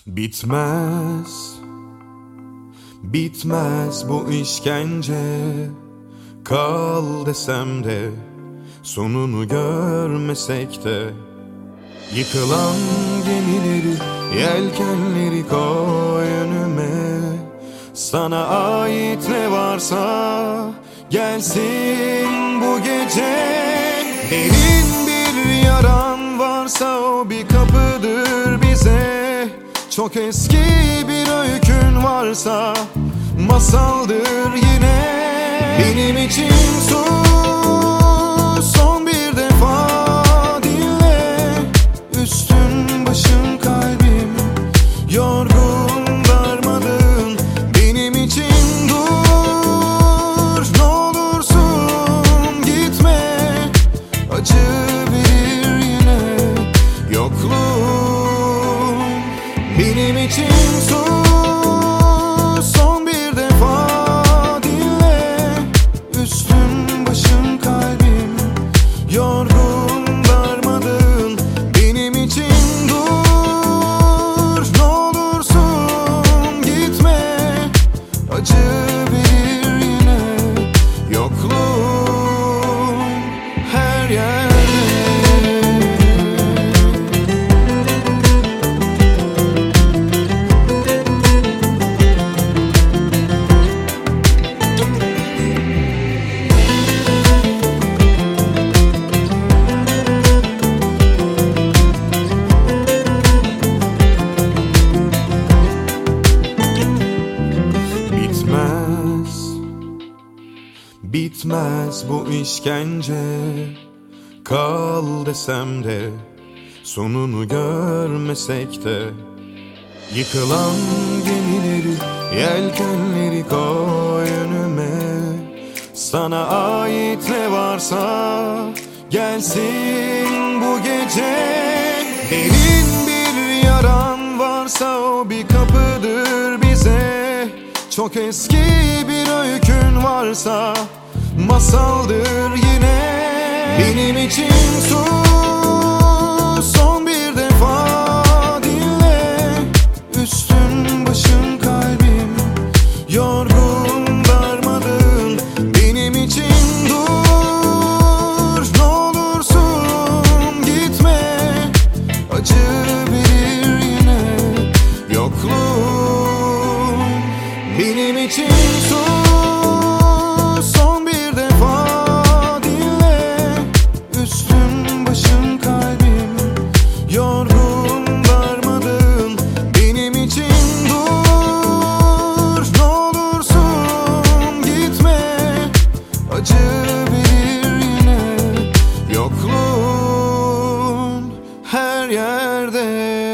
Bitmez, bitmez bu işkence. Kal desem de, sonunu görmesek de. Yıkılan gemileri, yelkenleri koy önüme. Sana ait ne varsa gelsin bu gece. Derin bir yaran varsa o bir kapıdır bize. Çok eski bir öykün varsa masaldır yine. Benim için sus, son bir defa dinle. Üstün başım kalbim yorgun darmadağın. Benim için dur, ne olursun gitme. Acı verir yine yokluğun. Benim için sus, son bir defa dinle. Üstün başım kalbim yorgun darmadağın. Benim için dur, ne olursun gitme. Acı verir yine yokluğun her yerde. Bitmez bu işkence. Kal desem de, sonunu görmesek de. Yıkılan gemileri, yelkenleri koy önüme. Sana ait ne varsa gelsin bu gece. Derin bir yaran varsa o bir kapıdır bize. Çok eski bir öykün varsa masaldır yine. Benim için sus, son bir defa dinle. Üstün başım kalbim yorgun darmadağın. Benim için dur, ne olursun gitme. Acı verir yine yokluğun. Benim için sus, son bir defa dinle. Üstün başım kalbim yorgun darmadağın. Benim için dur, ne olursun gitme. Acı verir yine yokluğun her yerde.